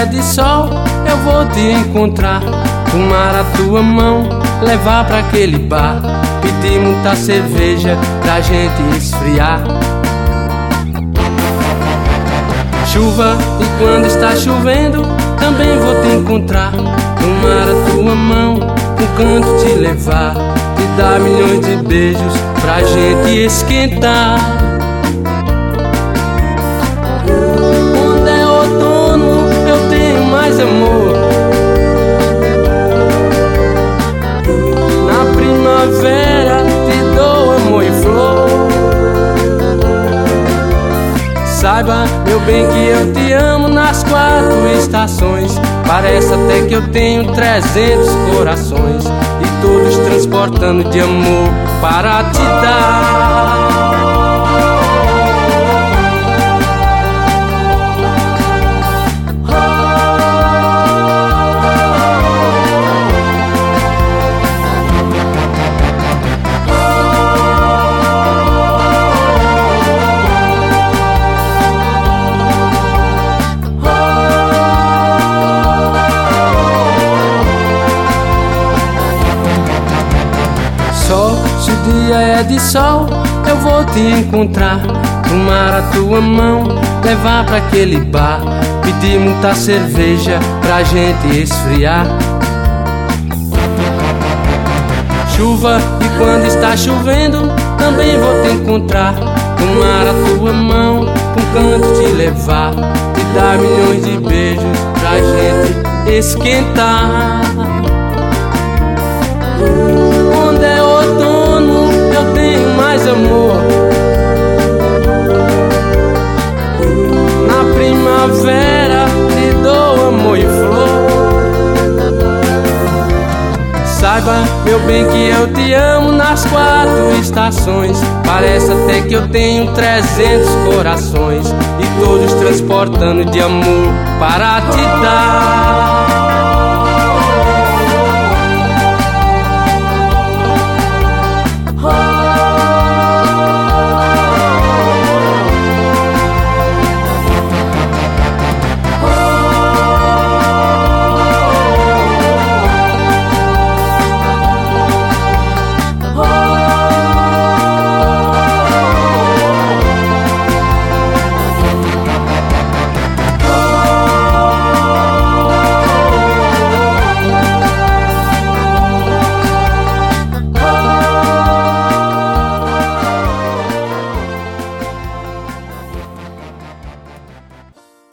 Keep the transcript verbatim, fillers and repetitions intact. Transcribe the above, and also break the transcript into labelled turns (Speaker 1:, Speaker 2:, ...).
Speaker 1: é de sol, eu vou te encontrar, tomar a tua mão, levar pra aquele bar, pedir muita cerveja pra gente esfriar. Chuva, e quando está chovendo, também vou te encontrar, tomar a tua mão, um canto te levar, te dar milhões de beijos pra gente esquentar. Quando é outono, eu tenho mais amor, na primavera te dou amor e flor. Saiba, meu bem, que eu te amo nas quatro estações. Parece até que eu tenho trezentos corações, e todos transportando de amor para te dar. Só se o dia é de sol, eu vou te encontrar, tomar a tua mão, levar pra aquele bar, pedir muita cerveja pra gente esfriar. Chuva, e quando está chovendo, também vou te encontrar, tomar a tua mão, um canto te levar, te dar milhões de beijos pra gente esquentar. Quando é outono, eu tenho mais amor, na primavera te dou amor e flor. Saiba, meu bem, que eu te amo nas quatro estações. Parece até que eu tenho trezentos corações, e todos transportando de amor para te